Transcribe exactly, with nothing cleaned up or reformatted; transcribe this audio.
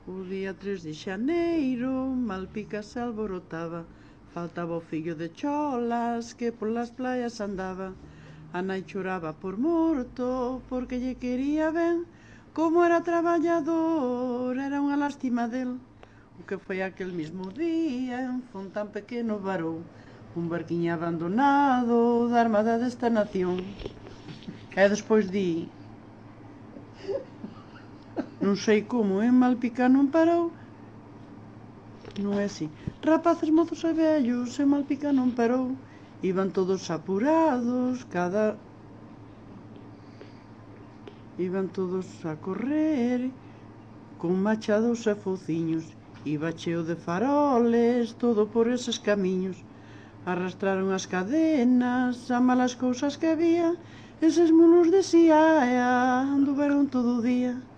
O día tres de xaneiro, Malpica se alborotaba, faltaba o fillo de cholas que polas playas andaba. A nai choraba por morto, porque lle quería ben, como era traballador, era unha lástima del. O que foi aquel mismo día, en Fontán pequeno varou, un barquiño abandonado da armada desta nación. E despois di: non sei como en Malpica non parou. Non é así. Rapaces, mozos e vellos, en Malpica non parou. Iban todos apurados, cada... Iban todos a correr, con machados e fociños. Iba cheo de faroles, todo por eses camiños. Arrastraron as cadenas, a malas cousas que había. Eses mulos de Siaea anduveron todo o día.